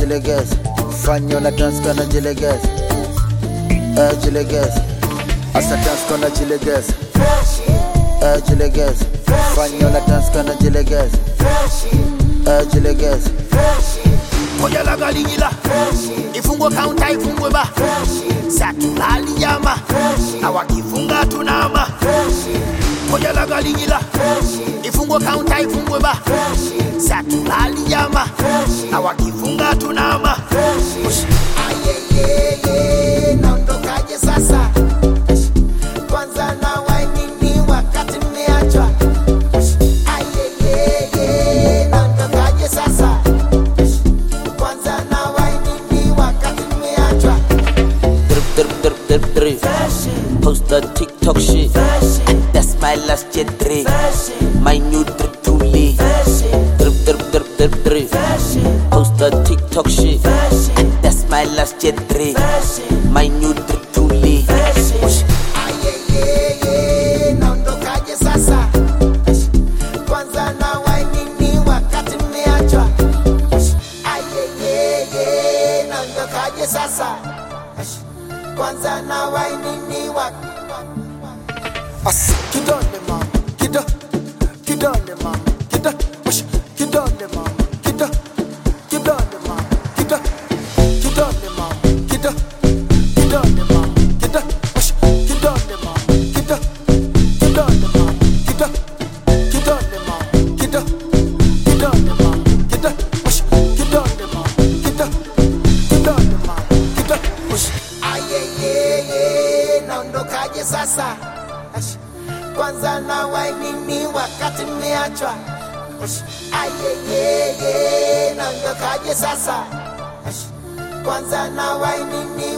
jilegeze, fanya una dance kana jilegeze, jilegeze. Asa dance kana jilegeze, jilegeze, fanya una dance kana jilegeze, jilegeze. Koja la galigila, ifungwe counter ifungwe ba, satulali yama, na wakifunga tunama. Koja la galigila, ifungwe counter ifungwe ba, satulali yama, na wakifunga tunama. Ayeyeye, naondokaje sasa? Kwanza na wainini wakati mmeachwa. Ayeyeye, naondokaje sasa? Post the TikTok shit, and that's my last jet 3. My new drip truly. Drip. Post the TikTok shit, and that's my last jet 3. My new drip truly. Ayeyeye, naondokaje sasa? Kwanza na wainini wakati mmeachwa. Ayeyeye, naondokaje sasa? Kwanza na wainini kidole mama, kidole mama, kidole mama, kidole mama, kidole mama, kidole mama, kidole mama, kidole mama, kidole mama, ayeyeye, naondokaje sasa? Kwanza na wainini wakati mmeachwa. Ayeyeye, naondokaje sasa? Kwanza na wainini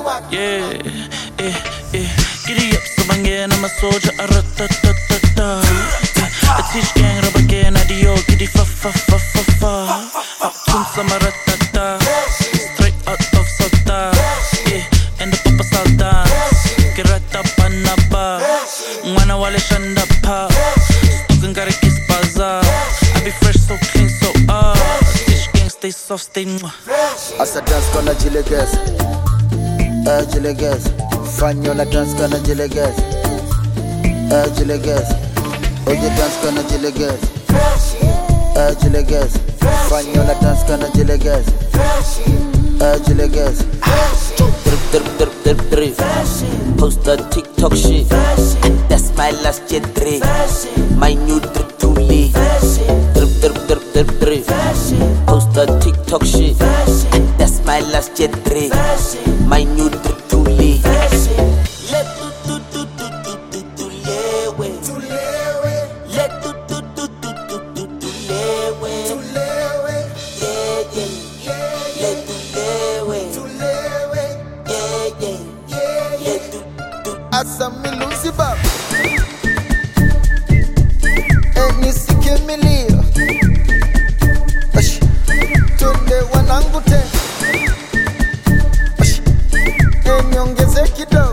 Giddy up, so bangin', I'm a soldier, a-ra-ta-ta-ta-ta. I teach gang, rub again, adio, giddy fa-fa-fa-fa-fa. Tunsa ma-ra-ta-ta, straight out of Sota. And the papa Sultan, kirata panaba. Mwana wale shanda pa, stukin gotta kiss bazaar. I be fresh, so clean, so Teach gang, stay soft, stay mwah. Asa dance kana jilegeze, jilegeze, fanya una dance kana jilegeze, jilegeze. Oye dance kana jilegeze, jilegeze, fanya una dance kana jilegeze, jilegeze. Drip. Post the TikTok shit, and that's my last jet 3. My new drip truly. Drip. Post the TikTok shit, and that's my last jet 3. My new drip truly. Asa milusi baba, nisike milio. Tunde wanangu tena, niongeze kidogo.